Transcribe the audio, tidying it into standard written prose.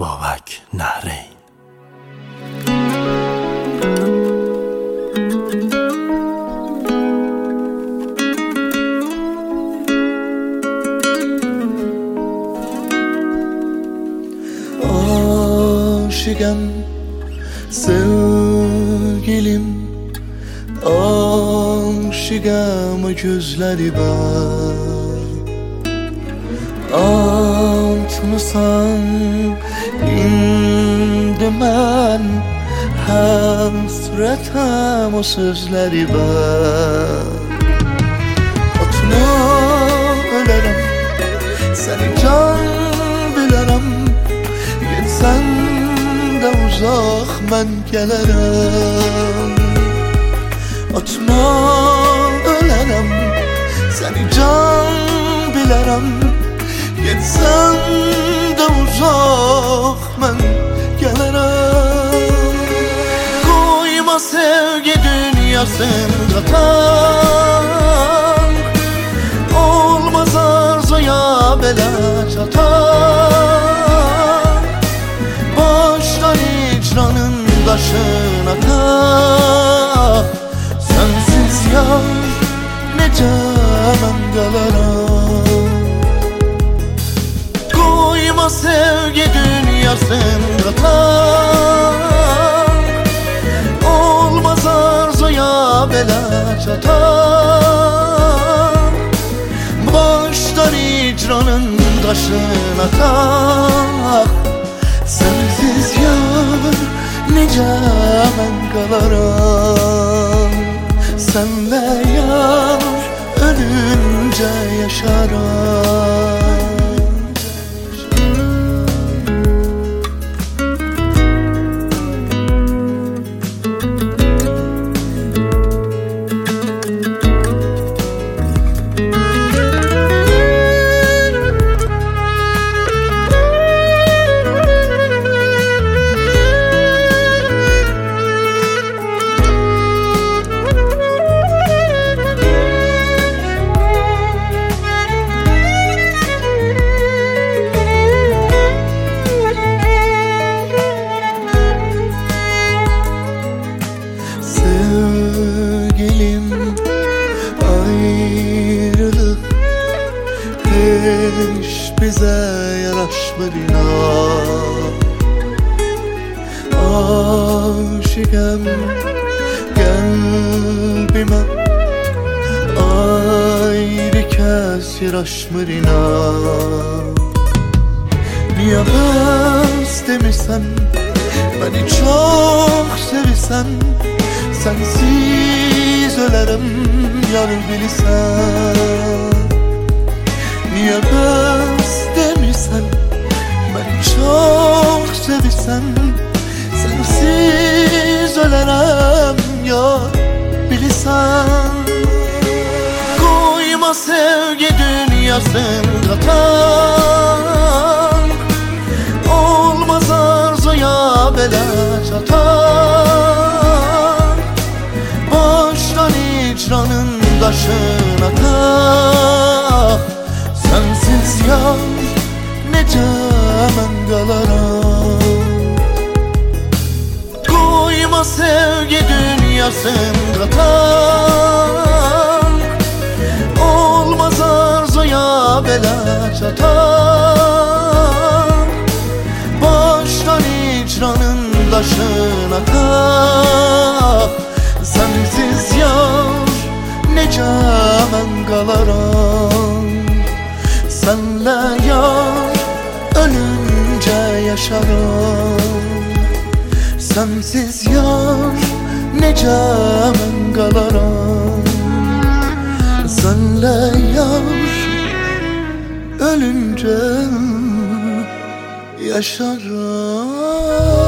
بابک نهرین. Aşıkım sevgilim, aşıkım gözleri var. Atmısan indi mən həsrətəm o sözləri var. Atma ölərəm, səni can bilərəm. Getsən də uzaq mən gələrəm. Atma ölərəm, səni can bilərəm. Getsən də uzaq mən gələrəm. Qoyma sevgi dünyasında tan, olmaz arzuya belə çatan. Başdan icranın daşına tak, sensiz yar necə mən qalaram. Koyma sevgi dünyasında tan, olmaz arzuya belə çatan. Başdan icranın daşına tak, sensiz yar necə mən qalaram. Sənlə yar ölüncə yaşaram. Sevgilim, ayrılık hiç bize yaraşmır inan. Aşıkım kalbime ayrı kez yaraşmır inan. Niye öz demişsen, beni çok sevirsen, sensiz ölerim yar bilirsen. Niye bez demirsen, beni çok sevirsen, sensiz ölerim yar bilirsen. Koyma sevgi dünyasında tan, olmaz arzuya belə çatan. Başdan icranın daşına tak, sensiz yar necə mən qalaram. Koyma sevgi dünyasında tan, olmaz arzuya belə çatan. Başdan icranın daşına tak, sensiz yar necə mən qalaram. Sənlə yar ölüncə yaşaram. Sensiz yar necə mən qalaram. Sənlə yar ölüncə yaşaram.